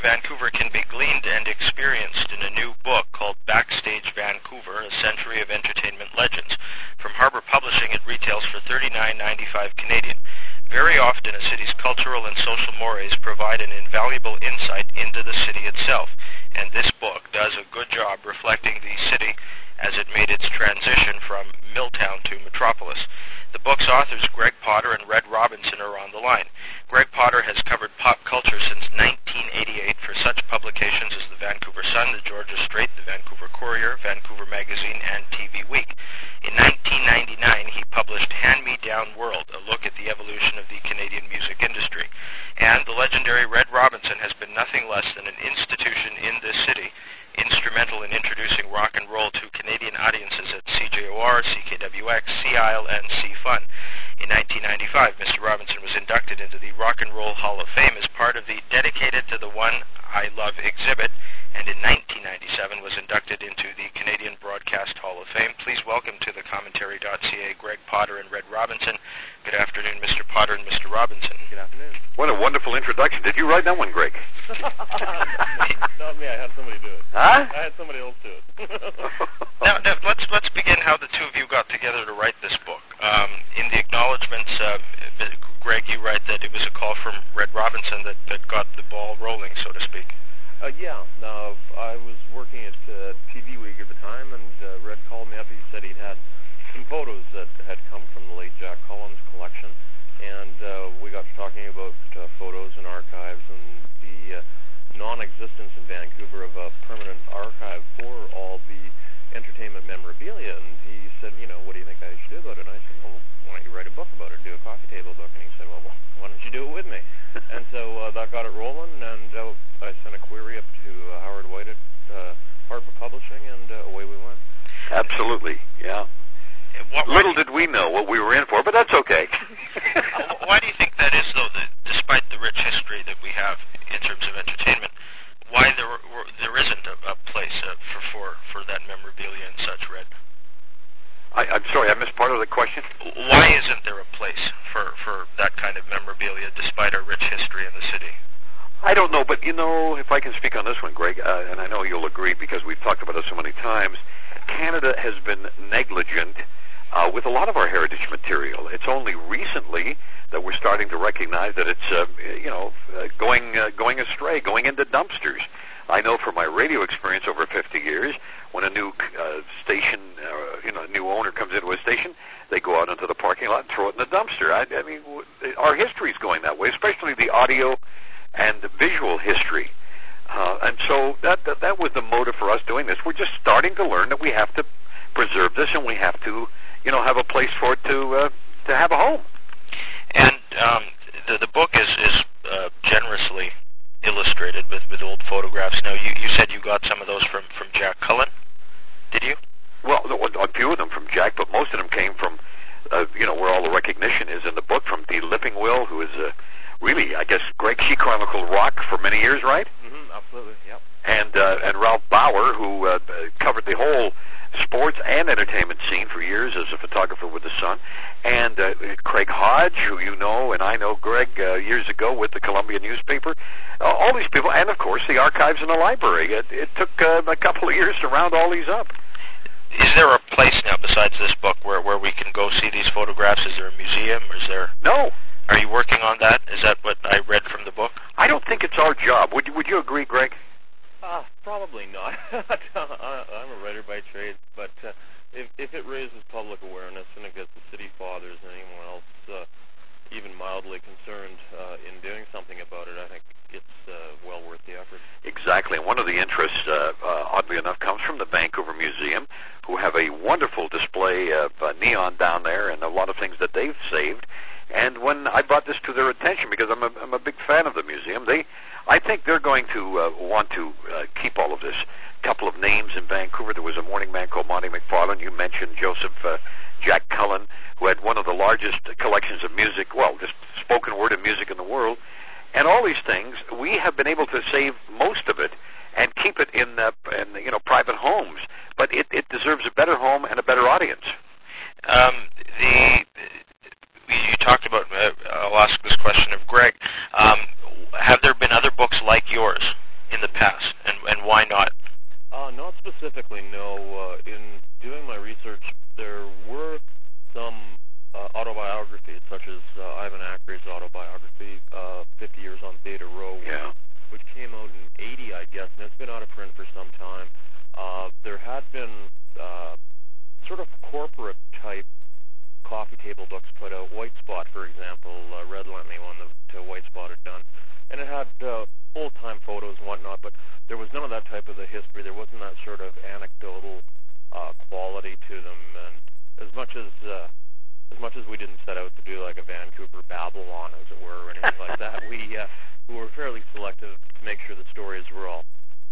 of Vancouver can be gleaned and experienced in a new book called Backstage Vancouver, A Century of Entertainment Legends. From Harbour Publishing, it retails for $39.95 Canadian. Very often, a city's cultural and social mores provide an invaluable insight into the city itself, and this book does a good job reflecting the city as it made its transition from Milltown to metropolis. The book's authors, Greg Potter and Red Robinson, are on the line. Greg Potter has covered pop culture since 1988 for such publications as the Vancouver Sun, the Georgia Straight, the Vancouver Courier, Vancouver Magazine, and TV Week. In 1999, he published Hand Me Down World, a look at the evolution of the Canadian music industry. And the legendary Red Robinson has been nothing less than an institution in this city, instrumental in introducing rock and roll to Canadian audiences at CJOR, CKWX, C-Isle, and C-Fun. In 1995, Mr. Robinson was inducted into the Rock and Roll Hall of Fame as part of the Dedicated to the One I Love exhibit, and in 1997 was inducted into the Canadian Broadcast Hall of Fame. Please welcome to the commentary.ca Greg Potter and Red Robinson. Good afternoon, Mr. Potter and Mr. Robinson. Good afternoon. What a wonderful introduction. Did you write that one, Greg? Not me. I had somebody do it. Huh? I had somebody else do it. Now, let's begin how the two of you got together to write this book. In the acknowledgments, Greg, you write that it was a call from Red Robinson that got the ball rolling, so to speak. Yeah. Now, I was working at TV Week at the time, and Red called me up. He said he'd had some photos that had come from the late Jack Collins collection, and we got to talking about photos and archives and the non-existence in Vancouver of a permanent archive for all the entertainment memorabilia. And he said, what do you think I should do about it? And I said, well, why don't you write a book about it, do a coffee table book? And he said, well, why don't you do it with me? And so that got it rolling, and I sent a query up to Howard White at Harper Publishing, and away we went. Absolutely, yeah. Little did we know what we were in for, but that's okay. Why do you think that is, though, despite the rich history that we have in terms of entertainment, why there isn't a place for that memorabilia and such, Red? I'm sorry, I missed part of the question. Why isn't there a place for that kind of memorabilia despite our rich history in the city? I don't know, but if I can speak on this one, Greg, and I know you'll agree because we've talked about it so many times, Canada has been negligent with a lot of our heritage material. It's only recently that we're starting to recognize that it's, going astray, going into dumpsters. I know from my radio experience over 50 years, when a new station, a new owner comes into a station, they go out into the parking lot and throw it in the dumpster. I mean, our history is going that way, especially the audio and the visual history. And so that was the motive for us doing this. We're just starting to learn that we have to preserve this, and we have to, have a place for it to have a home. And the book is generously illustrated with old photographs. Now, you said you got some of those from Jack Cullen, did you? Well, a few of them from Jack, but most of them came from, where all the recognition is in the book, from Dee Lippingwill, who is really, I guess, Greg, she chronicled rock for many years, right? Mm-hmm, absolutely, yep. And Ralph Bauer, who covered the whole sports and entertainment scene for years as a photographer with the Sun, and Craig Hodge, who you know, and I know Greg years ago with the Columbia newspaper. All these people, and of course the archives in the library. It took a couple of years to round all these up. Is there a place now besides this book where we can go see these photographs? Is there a museum? Or is there? No. Are you working on that? Is that what I read from the book? I don't think it's our job. Would you agree, Greg? Probably not. I'm a writer by trade, but if it raises public awareness and it gets the city fathers and anyone else even mildly concerned in doing something about it, I think it's well worth the effort. Exactly. And one of the interests, oddly enough, comes from the Vancouver Museum, who have a wonderful display of neon down there and a lot of things that they've saved. And when I brought this to their attention, because I'm a big fan of the museum, I think they're going to want to keep all of this. A couple of names in Vancouver. There was a morning man called Monty McFarlane. You mentioned Joseph Jack Cullen, who had one of the largest collections of music, well, just spoken word of music in the world. And all these things, we have been able to save most of it and keep it in private homes. But it deserves a better home and a better audience. You talked about, I'll ask this question of Greg, have there been other books like yours in the past, and why not? Not specifically, no. In doing my research, there were some autobiographies, such as Ivan Acre's autobiography, 50 Years on Theta Row, Yeah. which came out in 80, I guess, and it's been out of print for some time. There had been sort of corporate-type coffee table books put out. White Spot, for example, Red Lemmy, one that White Spot had done. And it had full-time photos and whatnot, but there was none of that type of the history. There wasn't that sort of anecdotal quality to them. And as much as we didn't set out to do like a Vancouver Babylon, as it were, or anything like that, we were fairly selective to make sure the stories were all,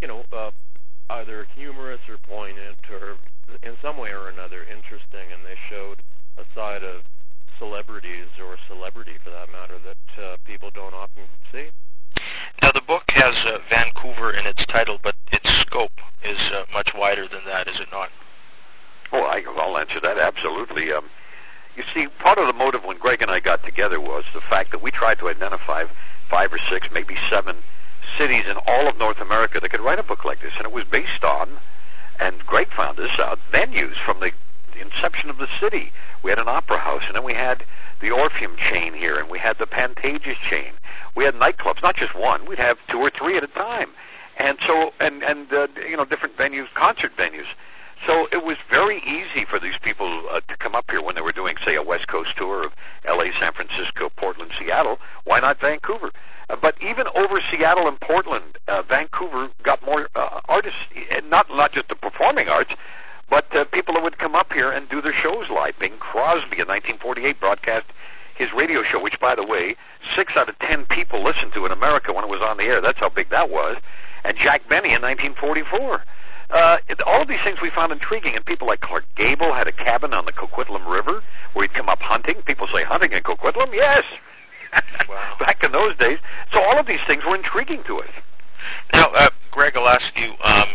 either humorous or poignant or in some way or another interesting, and they showed a side of celebrities, or celebrity for that matter, that people don't often see. Now, the book has Vancouver in its title, but its scope is much wider than that, is it not? Oh, I'll answer that absolutely. You see, part of the motive when Greg and I got together was the fact that we tried to identify 5 or 6, maybe 7 cities in all of North America that could write a book like this, and it was based on, and Greg found this out, venues from the inception of the city. We had an opera house, and then we had the Orpheum chain here, and we had the Pantages chain. We had nightclubs, not just one. We'd have 2 or 3 at a time, and so different venues, concert venues. So it was very easy for these people to come up here when they were doing, say, a West Coast tour of L.A., San Francisco, Portland, Seattle. Why not Vancouver? But even over Seattle and Portland, Vancouver got more artists, not just the performing arts, but people that would come up here and do their shows live. Bing Crosby in 1948 broadcast his radio show, which, by the way, 6 out of 10 people listened to in America when it was on the air. That's how big that was. And Jack Benny in 1944. All of these things we found intriguing, and people like Clark Gable had a cabin on the Coquitlam River where he'd come up hunting. People say, hunting in Coquitlam? Yes! Wow. Back in those days. So all of these things were intriguing to us. Now, Greg, I'll ask you,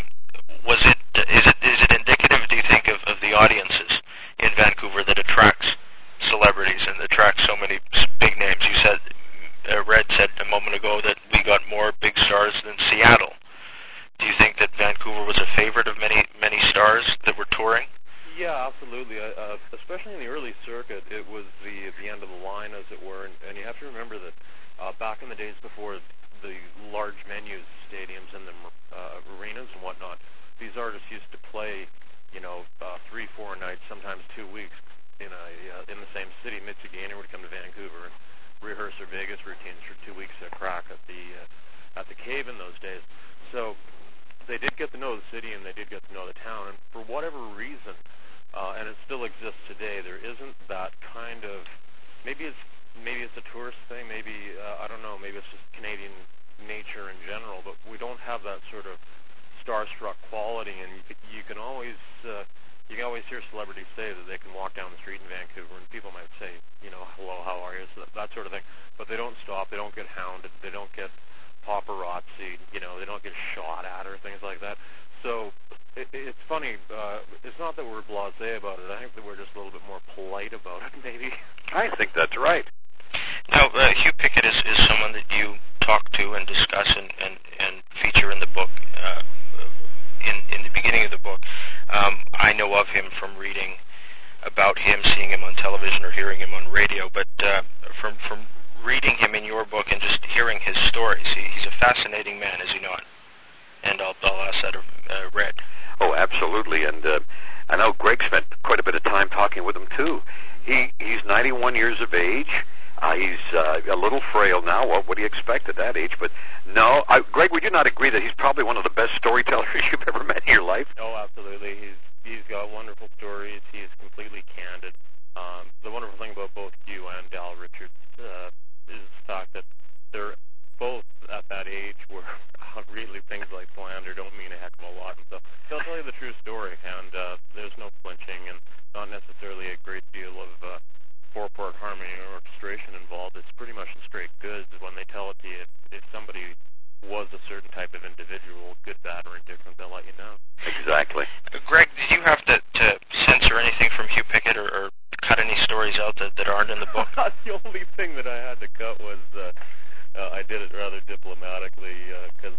is it indicative, do you think, of the audiences in Vancouver that attracts celebrities and attracts so many big names? You said, Red said a moment ago that we got more big stars than Seattle. Do you think that Vancouver was a favorite of many stars that were touring? Yeah, absolutely. Especially in the early circuit, it was the end of the line, as it were. And you have to remember that back in the days before the large venues, stadiums, and the arenas and whatnot, these artists used to play, 3, 4 nights, sometimes 2 weeks in the same city. Mitzi Gaynor would come to Vancouver and rehearse her Vegas routines for 2 weeks at crack at the Cave in those days. So they did get to know the city, and they did get to know the town, and for whatever reason, and it still exists today, there isn't that kind of, maybe it's a tourist thing, maybe, I don't know, maybe it's just Canadian nature in general, but we don't have that sort of starstruck quality, and you can always hear celebrities say that they can walk down the street in Vancouver, and people might say, hello, how are you, so that sort of thing, but they don't stop, they don't get hounded, they don't get paparazzi, they don't get shot at or things like that. So it's funny. It's not that we're blasé about it. I think that we're just a little bit more polite about it, maybe. I think that's right. Now, Hugh Pickett is someone that you talk to and discuss and feature in the book. In the beginning of the book, I know of him from reading about him, seeing him on television or hearing him on radio, but from reading him in your book and just hearing his stories, he's a fascinating man, is he not? And I'll ask that of Red. Oh, absolutely. And I know Greg spent quite a bit of time talking with him, too. He's 91 years of age. He's a little frail now. What do you expect at that age? But no, Greg, would you not agree that he's probably one of the best storytellers you've ever met in your life? Oh, absolutely. He's got wonderful stories. He's completely candid. The wonderful thing about both Hugh and Dal Richards is the fact that they're both at that age where really things like slander don't mean a heck of a lot. And so he'll tell you the true story, and there's no flinching and not necessarily a great deal of four-part harmony or orchestration involved. It's pretty much the straight goods when they tell it to you. If somebody was a certain type of individual, good, bad, or indifferent, they'll let you know. Exactly. Greg, did you have to censor anything from Hugh Pickett or cut any stories out that aren't in the book? The only thing that I had to cut was I did it rather diplomatically because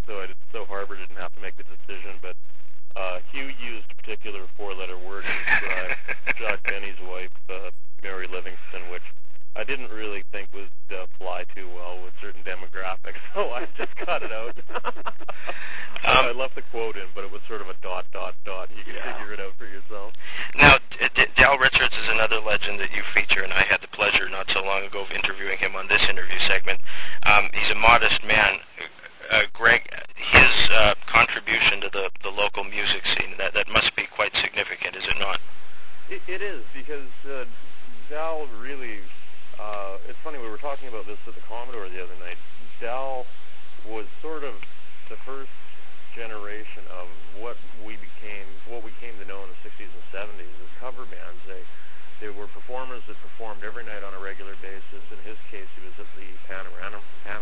so Harbour didn't have to make the decision. But Hugh used a particular four-letter word to describe Jack Benny's wife, Mary Livingston, which I didn't really think would fly too well with certain demographics, so I just cut it out. I left the quote in, but it was sort of a ... You can figure it out for yourself. Now, Dal Richards is another legend that you feature, and I had the pleasure not so long ago of interviewing him on this interview segment. He's a modest man. Greg, his contribution to the local music scene, that must be quite significant, is it not? It is, because Dal really, it's funny, we were talking about this at the Commodore the other night. Dal was sort of the first generation of what we came to know in the 60s and 70s as cover bands. They were performers that performed every night on a regular basis. In his case, he was at the Panorama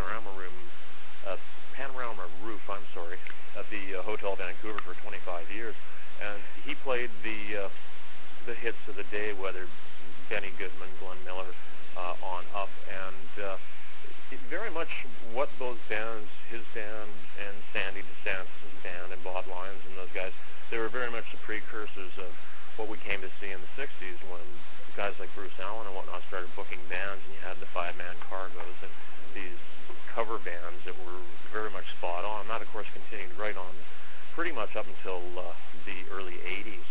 Roof, at the Hotel Vancouver for 25 years, and he played the hits of the day, whether Benny Goodman, Glenn Miller, on up, and very much what those bands, his band and Sandy DeSantis' band and Bob Lyons and those guys, they were very much the precursors of what we came to see in the 60s when guys like Bruce Allen and whatnot started booking bands, and you had the five-man Cargos and these cover bands that were very much spot on. That, of course, continued right on pretty much up until the early 80s.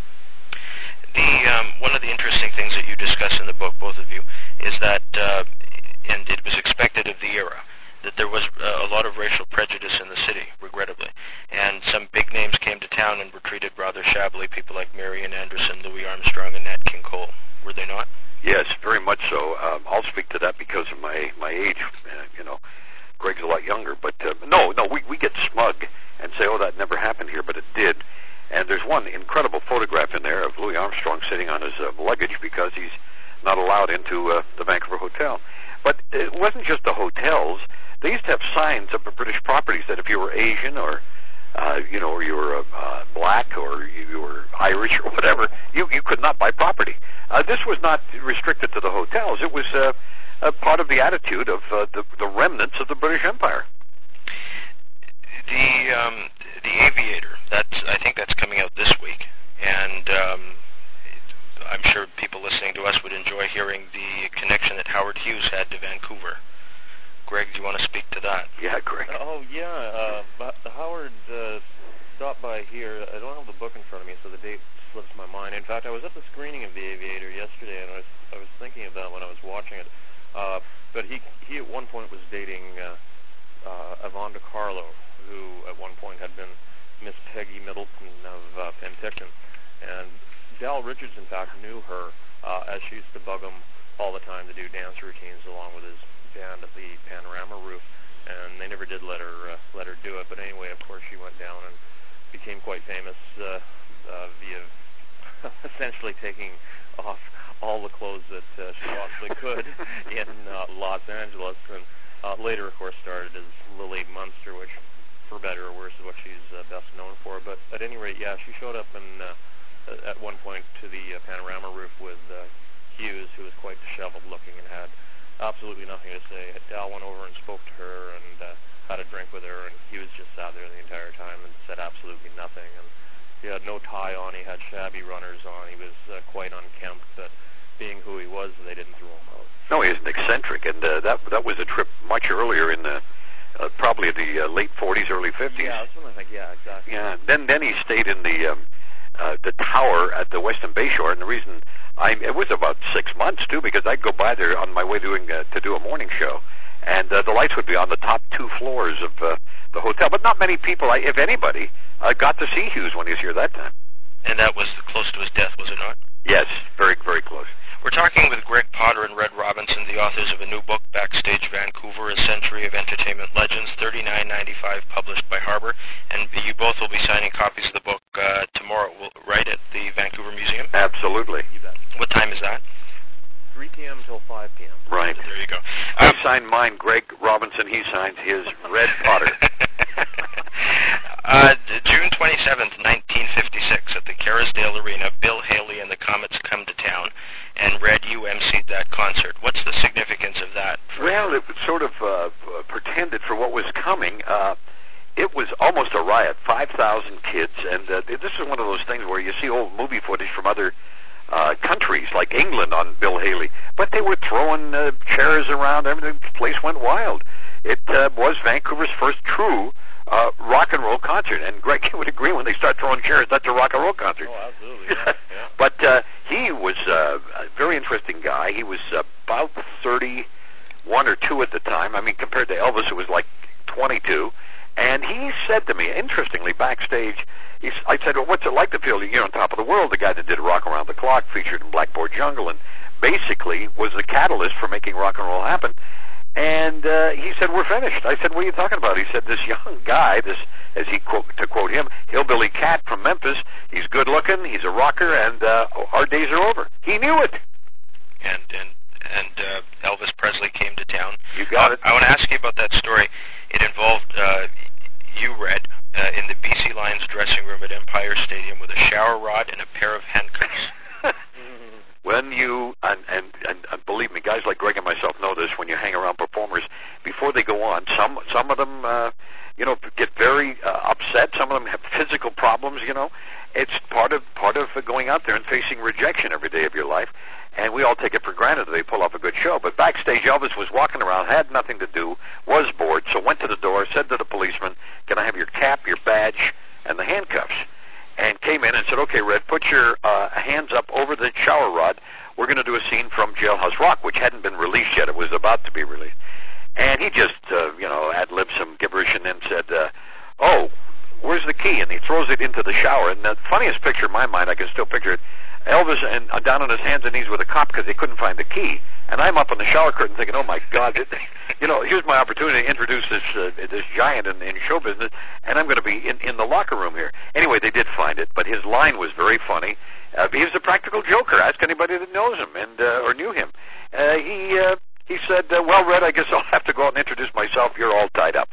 One of the interesting things that you discuss in the book, both of you, is that, and it was expected of the era, that there was a lot of racial prejudice in the city, regrettably. And some big names came to town and were treated rather shabbily, people like Marian Anderson, Louis Armstrong, and Nat King Cole. Were they not? Yes, very much so. I'll speak to that because of my age. Greg's a lot younger. But no, we get smug and say, oh, that never happened here, but it did. And there's one incredible photograph in there of Louis Armstrong sitting on his luggage because he's not allowed into the Vancouver Hotel. But it wasn't just the hotels. They used to have signs up at British Properties that if you were Asian or or you were black or you were Irish or whatever, you could not buy property. This was not restricted to the hotels. It was a part of the attitude of the remnants of the British Empire. The Aviator, I think that's coming out this week, and I'm sure people listening to us would enjoy hearing the connection that Howard Hughes had to Vancouver. Greg, do you want to speak to that? Yeah, Greg. Oh, yeah. Howard stopped by here. I don't have the book in front of me, so the date slips my mind. In fact, I was at the screening of The Aviator yesterday, and I was thinking of that when I was watching it. But he at one point was dating Yvonne DiCarlo, who at one point had been Miss Peggy Middleton of Penticton. And Dal Richards, in fact, knew her as she used to bug him all the time to do dance routines along with his band at the Panorama Roof, and they never did let her do it. But anyway, of course, she went down and became quite famous via essentially taking off all the clothes that she possibly could in Los Angeles, and later, of course, started as Lily Munster, which, for better or worse, is what she's best known for. But at any rate, yeah, she showed up at one point to the Panorama Roof with Hughes, who was quite disheveled looking and had absolutely nothing to say. Dal went over and spoke to her and had a drink with her, and Hughes just sat there the entire time and said absolutely nothing. And he had no tie on. He had shabby runners on. He was quite unkempt, but being who he was, they didn't throw him out. No, he was an eccentric, and that was a trip much earlier in the probably the late 40s, early 50s. Yeah, that's what I think. Yeah, exactly. Yeah. Then he stayed in the tower at the Weston Bayshore, and the reason it was about 6 months too, because I'd go by there on my way to do a morning show, and the lights would be on the top 2 floors of the hotel. But not many people, if anybody, got to see Hughes when he was here that time. And that was close to his death, was it not? Yes, very, very close. We're talking with Greg Potter and Red Robinson, the authors of a new book, Backstage Vancouver, A Century of Entertainment Legends, $39.95, published by Harbour. And you both will be signing copies of the book tomorrow, right, at the Vancouver Museum? Absolutely. You bet. What time is that? 3 p.m. till 5 p.m. Right. There you go. I signed mine, Greg Robinson. He signs his, Red Potter. June 27th, 1956, at the Kerrisdale Arena, Bill Haley and the Comets come to town, and Red, you emceed that concert. What's the significance of that? Well, it sort of pretended for what was coming. it was almost a riot. 5,000 kids, and this is one of those things where you see old movie footage from other countries, like England on Bill Haley, but they were throwing chairs around. Everything, the place went wild. It was Vancouver's first true rock and roll concert, and Greg would agree when they start throwing chairs, that's a rock and roll concert. Oh, absolutely, yeah. But he was a very interesting guy. He was about 31 or 2 at the time. I mean, compared to Elvis, it was like 22. And he said to me, interestingly, backstage, I said, well, what's it like to feel you're on top of the world? The guy that did Rock Around the Clock, featured in Blackboard Jungle, and basically was the catalyst for making rock and roll happen. And he said, we're finished. I said, what are you talking about? He said, this young guy, this, as he to quote him, hillbilly cat from Memphis, he's good looking, he's a rocker, and our days are over. He knew it. And Elvis Presley came to town. You got it. I want to ask you about that story. It involved you, Red, in the BC Lions dressing room at Empire Stadium with a shower rod and a pair of handcuffs. When you, and believe me, guys like Greg and myself know this, when you hang around performers, before they go on, some of them, get very upset. Some of them have physical problems, It's part of going out there and facing rejection every day of your life. And we all take it for granted that they pull off a good show. But backstage, Elvis was walking around, had nothing to do, was bored, so went to the door, said to the policeman, can I have your cap, your badge, and the handcuffs? And came in and said, okay, Red, put your hands up over the shower rod. We're going to do a scene from Jailhouse Rock, which hadn't been released yet. It was about to be released. And he just, ad-libbed some gibberish and then said, oh, where's the key? And he throws it into the shower. And the funniest picture in my mind, I can still picture it, Elvis and down on his hands and knees with a cop because they couldn't find the key. And I'm up on the shower curtain thinking, oh, my God, here's my opportunity to introduce this giant in show business, and I'm going to be in the locker room here. Anyway, they did find it, but his line was very funny. He was a practical joker. Ask anybody that knows him and or knew him. He said, well, Red, I guess I'll have to go out and introduce myself. You're all tied up.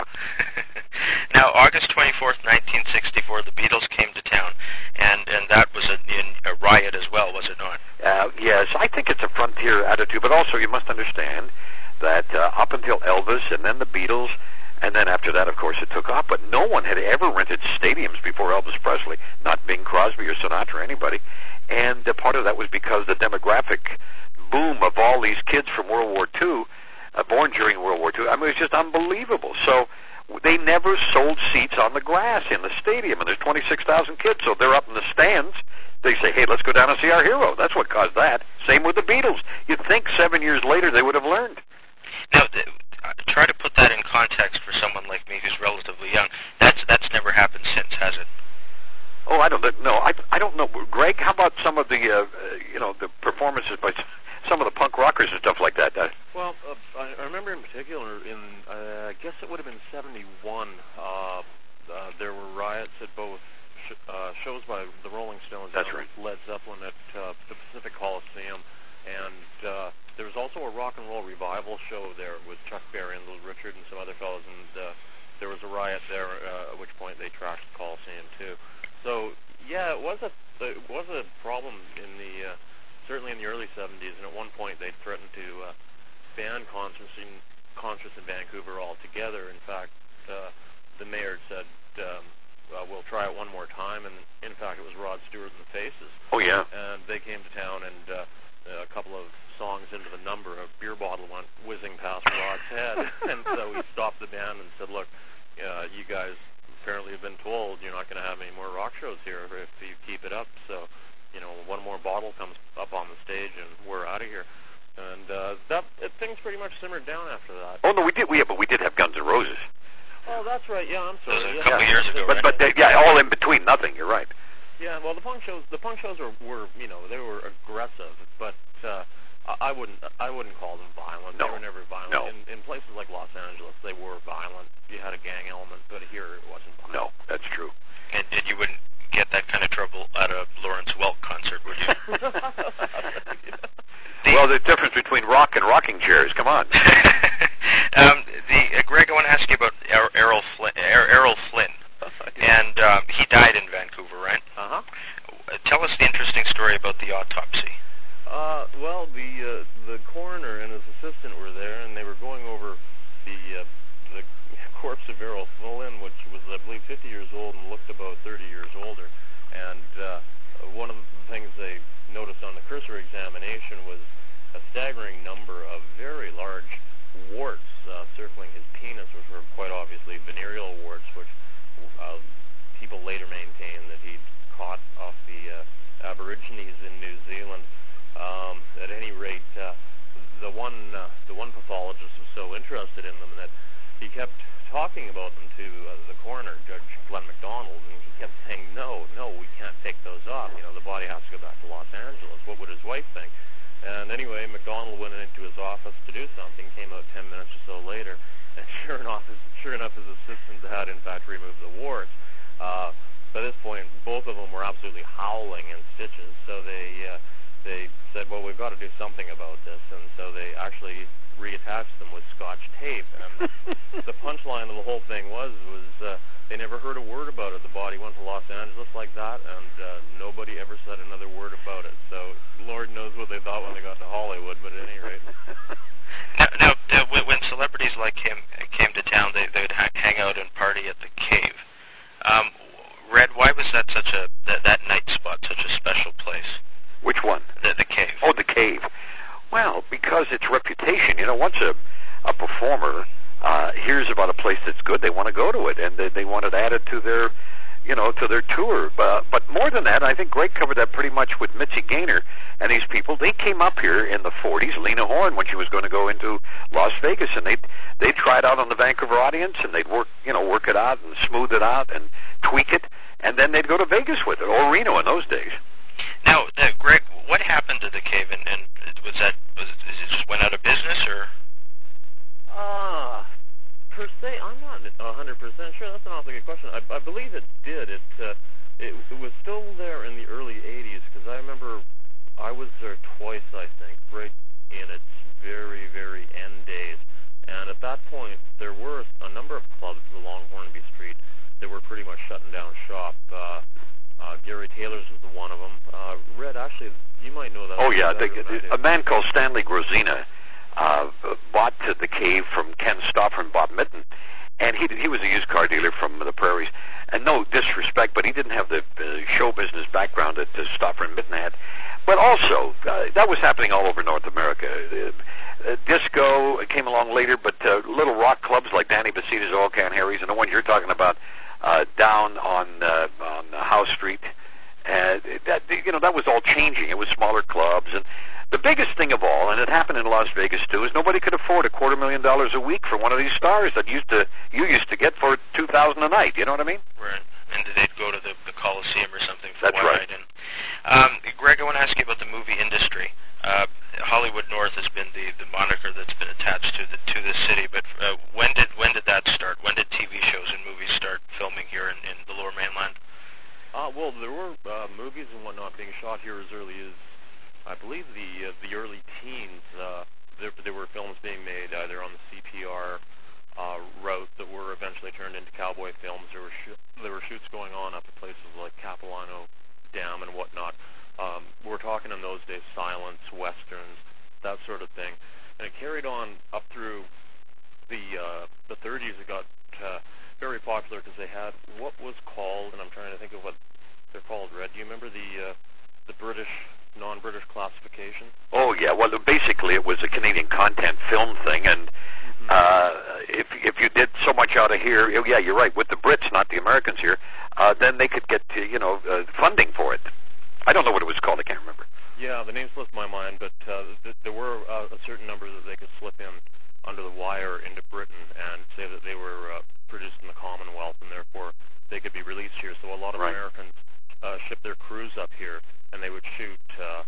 Now, August 24th, 1964, the Beatles came to town, and that was a riot as well, was it not? Yes, I think it's a frontier attitude, but also you must understand that up until Elvis and then the Beatles, and then after that, of course, it took off, but no one had ever rented stadiums before Elvis Presley, not Bing Crosby or Sinatra or anybody, and part of that was because the demographic boom of all these kids from World War II, born during World War II, I mean, it was just unbelievable. So they never sold seats on the grass in the stadium, and there's 26,000 kids, so they're up in the stands. They say, hey, let's go down and see our hero. That's what caused that. Same with the Beatles. You'd think 7 years later they would have learned. Now, try to put that in context for someone like me who's relatively young. That's never happened since, has it? Oh, I don't know. I don't know. Greg, how about some of the, the performances by some of the punk rockers and stuff like that? Well, I remember in particular I guess it would have been 71, there were riots at both shows by the Rolling Stones That's and right. Led Zeppelin at the Pacific Coliseum, and there was also a rock and roll revival show there with Chuck Berry and Little Richard and some other fellows, and there was a riot there, at which point they trashed the Coliseum too. So yeah, it was a problem in certainly in the early 70s, and at one point they threatened to ban concerts in Vancouver altogether. In fact, the mayor said, we'll try it one more time, and in fact it was Rod Stewart and the Faces. Oh, yeah. And they came to town, and a couple of songs into the number, a beer bottle went whizzing past Rod's head, and so he stopped the band and said, look, you guys apparently have been told you're not going to have any more rock shows here if you keep it up, so one more bottle comes up on the stage and we're out of here. And things pretty much simmered down after that. Oh, no, we did have Guns N' Roses. Oh, that's right. Yeah, I'm sorry. That was a couple years ago, right? But all in between, nothing. You're right. Yeah, well, the punk shows were they were aggressive, but I wouldn't call them violent. No. They were never violent. No. In places like Los Angeles, they were violent. You had a gang element, but here it wasn't violent. No, that's true. And you wouldn't get that kind of trouble at a Lawrence Welk concert, would you? Well, the difference between rock and rocking chairs. Come on. Greg, I want to ask you about Errol Flynn. And he died in Vancouver, right? Uh-huh. Tell us the interesting story about the autopsy. Well, the coroner and his assistant were there, and they were going over the corpse Severo fill-in, which was, I believe, 50 years old and looked about 30 years older. And one of the things they noticed on the cursory examination was a staggering number of very large warts circling his penis, which were quite obviously venereal warts, which people later maintained that he'd caught off the Aborigines in New Zealand. At any rate, the one pathologist was so interested in them that he kept talking about them to the coroner, Judge Glenn MacDonald, and he kept saying, no, we can't take those off. You know, the body has to go back to Los Angeles. What would his wife think? And anyway, MacDonald went into his office to do something, came out 10 minutes or so later, and sure enough, his assistant had, in fact, removed the warts. By this point, both of them were absolutely howling in stitches, so they said, well, we've got to do something about this, and so they actually reattached them with Scotch tape. And the punchline of the whole thing was they never heard a word about it. The body went to Los Angeles like that, and nobody ever said another word about it. So Lord knows what they thought when they got to Hollywood, but at any rate. Now, when celebrities like him came to town, they would hang out and party at the Cave. Red, why was that that night spot such a special place? Which one? The Cave. Oh, the Cave. Well, because its reputation. You know, once a performer hears about a place that's good, they want to go to it, and they want it added to their, to their tour. But more than that, I think Greg covered that pretty much with Mitzi Gaynor and these people. They came up here in the 40s, Lena Horne, when she was going to go into Las Vegas, and they tried out on the Vancouver audience, and they'd work it out and smooth it out and tweak it, and then they'd go to Vegas with it, or Reno in those days. Now, Greg, what happened to the Cave, and was it just went out of business, or? Per se, I'm not 100% sure. That's an awfully good question. I believe it did. It was still there in the early 80s, because I remember I was there twice, I think, right in its very, very end days. And at that point, there were a number of clubs along Hornby Street that were pretty much shutting down shop. Gary Taylor's was one of them. Red, actually, you might know that. Oh, yeah. A man called Stanley Grozina bought the Cave from Ken Stauffer and Bob Mitten, and he was a used car dealer from the prairies. And no disrespect, but he didn't have the show business background that Stauffer and Mitten had. But also, that was happening all over North America. Disco came along later, but little rock clubs like Danny Bacita's Oil Can Harry's and the one you're talking about down on House Street, that was all changing. It was smaller clubs, and the biggest thing of all, and it happened in Las Vegas too, is nobody could afford $250,000 a week for one of these stars that you used to get for $2,000 a night. You know what I mean? Right. And they'd go to the Coliseum or something for That's one right. night. And Greg, I want to ask you about the movie industry. Hollywood North has been the moniker that's been attached to the city. But when did that start? When did TV shows and movies start filming here in the Lower Mainland? Well, there were movies and whatnot being shot here as early as, I believe, the early teens. There were films being made either on the CPR route that were eventually turned into cowboy films. There were shoots going on up at places like Capilano Dam and whatnot. We're talking in those days silence, westerns, that sort of thing. And it carried on up through the 30s. It got very popular because they had what was called, and I'm trying to think of what they're called, Red. Do you remember the British, non-British classification? Oh, yeah. Well, basically it was a Canadian content film thing, and if you did so much out of here, yeah, you're right, with the Brits, not the Americans here, then they could get, funding for it. I don't know what it was called. I can't remember. Yeah, the name slipped my mind, but there were a certain number that they could slip in under the wire into Britain and say that they were produced in the Commonwealth, and therefore they could be released here. So a lot of Americans shipped their crews up here, and they would shoot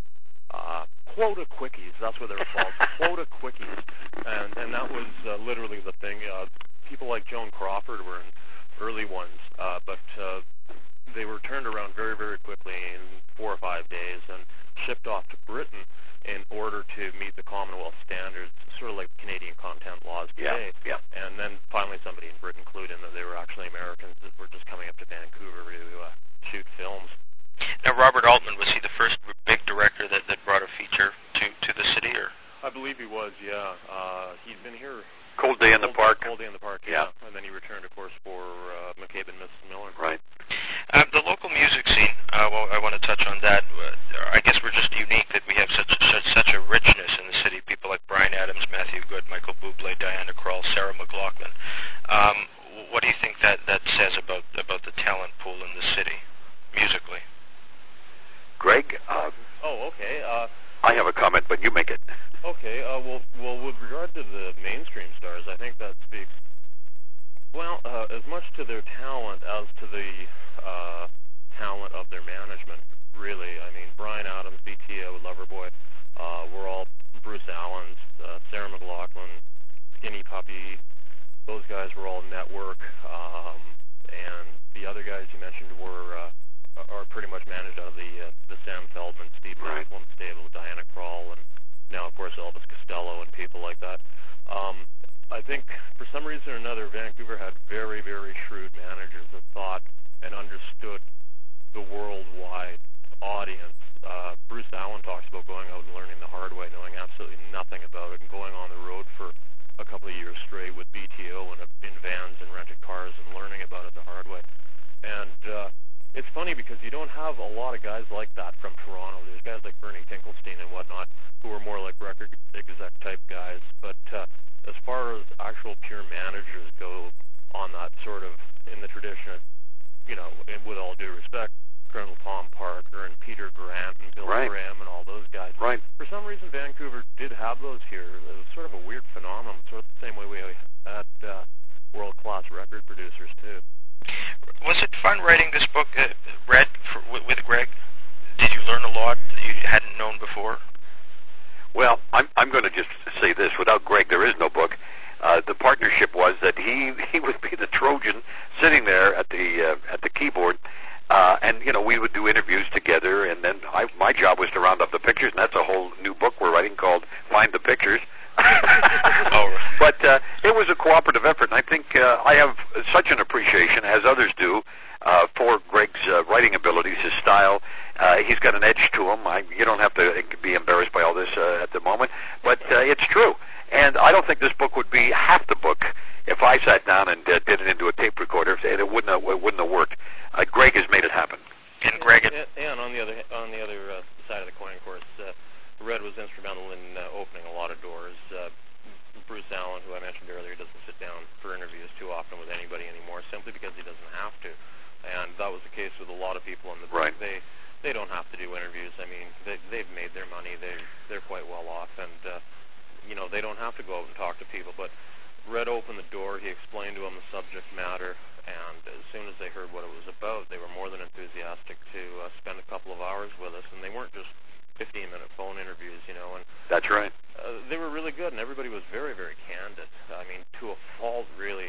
quota quickies. That's what they were called, quota quickies. And that was literally the thing. People like Joan Crawford were in early ones, but they were turned around very, very quickly in 4 or 5 days and shipped off to Britain in order to meet the Commonwealth standards, sort of like Canadian content laws today. Yeah. And then finally somebody in Britain clued in that they were actually Americans that were just coming up to Vancouver to shoot films. Now, Robert Altman, was he the first big director that brought a feature to the city, or? I believe he was, yeah. He'd been here Cold Day in the Park. Cold Day in the Park, yeah. And then he returned, of course, for McCabe and Mrs. Miller. Right. The local music scene, I want to touch on that. I guess we're just unique that we have such a richness in the city. People like Bryan Adams, Matthew Good, Michael Bublé, Diana Krall, Sarah McLachlan. What do you think that says about the talent pool in the city, musically? Greg? Okay. I have a comment, but you make it. Okay. Well, with regard to the mainstream stars, I think that speaks, well, as much to their talent as to the talent of their management, really. I mean, Bryan Adams, BTO, Loverboy, were all Bruce Allen's, Sarah McLachlan, Skinny Puppy, those guys were all network, and the other guys you mentioned are pretty much managed out of the Sam Feldman, Steve Macklem stable, Diana Krall, and now, of course, Elvis Costello and people like that. I think, for some reason or another, Vancouver had very, very shrewd managers that thought and understood the worldwide audience. Bruce Allen talks about going out and learning the hard way, knowing absolutely nothing about it, and going on the road for a couple of years straight with BTO and in vans and rented cars and learning about it the hard way. And it's funny because you don't have a lot of guys like that from Toronto. There's guys like Bernie Tinkelstein and whatnot who are more like record exec type guys. But as far as actual pure managers go on that sort of, in the tradition of, with all due respect, Colonel Tom Parker and Peter Grant and Bill Graham and all those guys. Right. For some reason, Vancouver did have those here. It was sort of a weird phenomenon, sort of the same way we had world-class record producers, too. Was it fun writing this book, with Greg? Did you learn a lot that you hadn't known before? Well, I'm going to just say this. Without Greg, there is no book. The partnership was that he would be the Trojan sitting there at the keyboard, and we would do interviews together. And then my job was to round up the pictures, and that's a whole new book we're writing called Find the Pictures. But it was a cooperative effort, and I think I have such an appreciation, as others do, for Greg's writing abilities, his style. He's got an edge to him. You don't have to be embarrassed by all this at the moment, but it's true. And I don't think this book would be half the book if I sat down and did it into a tape recorder. It wouldn't have worked. Greg has made it happen. And Greg, and on the other side of the coin, of course, Red was instrumental in opening a lot of doors. Bruce Allen, who I mentioned earlier, doesn't sit down for interviews too often with anybody anymore, simply because he doesn't have to. And that was the case with a lot of people in the book. Right. They don't have to do interviews. I mean, they've made their money. They're quite well off, and they don't have to go out and talk to people. But Red opened the door. He explained to them the subject matter, and as soon as they heard what it was about, they were more than enthusiastic to spend a couple of hours with us. And they weren't just 15-minute phone interviews, and that's right. They were really good, and everybody was very, very candid. I mean, to a fault, really.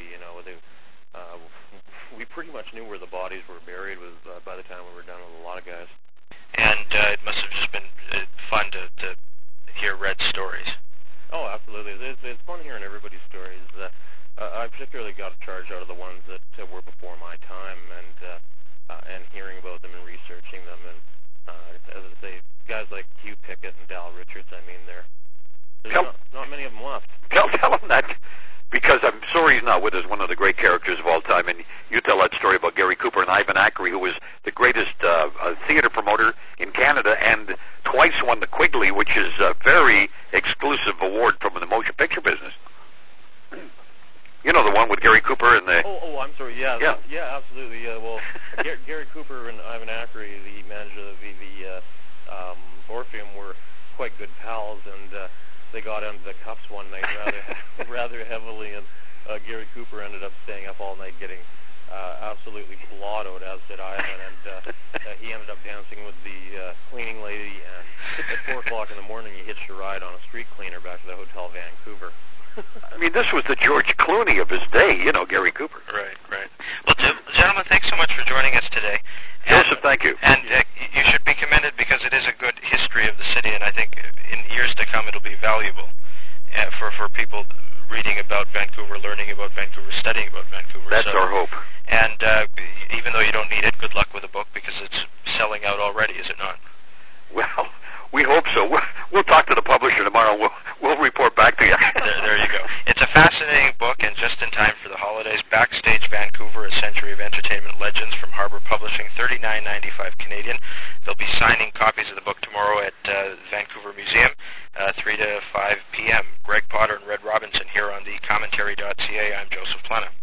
We pretty much knew where the bodies were buried by the time we were done with a lot of guys. And it must have just been fun to hear Red's stories. Oh, absolutely. It's fun hearing everybody's stories. I particularly got a charge out of the ones that were before my time, and hearing about them and researching them. And as I say, guys like Hugh Pickett and Dal Richards, I mean, there's not many of them left. Tell him that, because I'm sorry he's not with us, one of the great characters of all time. And you tell that story about Gary Cooper and Ivan Ackery, who was the greatest theater promoter in Canada and twice won the Quigley, which is a very exclusive award from the motion picture business. You know, the one with Gary Cooper and the... Oh, I'm sorry. Yeah, absolutely. Well, Gary Cooper and Ivan Ackery, the manager of the Orpheum, were quite good pals, and they got into the cuffs one night rather heavily, and Gary Cooper ended up staying up all night getting absolutely blottoed, as did Ivan, and he ended up dancing with the cleaning lady, and at 4 o'clock in the morning he hitched a ride on a street cleaner back to the Hotel Vancouver. I mean, this was the George Clooney of his day, Gary Cooper. Right. Well, gentlemen, thanks so much for joining us today. Joseph, thank you. And you should be commended because it is a good history of the city, and I think in years to come it'll be valuable for people reading about Vancouver, learning about Vancouver, studying about Vancouver. That's our hope. And even though you don't need it, good luck with the book because it's selling out already, is it not? Well, we hope so. We'll talk to the publisher tomorrow. We'll report back to you. There you go. It's a fascinating book, and just in time for the holidays, Backstage Vancouver, A Century of Entertainment Legends from Harbour Publishing, $39.95 Canadian. They'll be signing copies of the book tomorrow at Vancouver Museum, 3 to 5 p.m. Greg Potter and Red Robinson here on the commentary.ca. I'm Joseph Plana.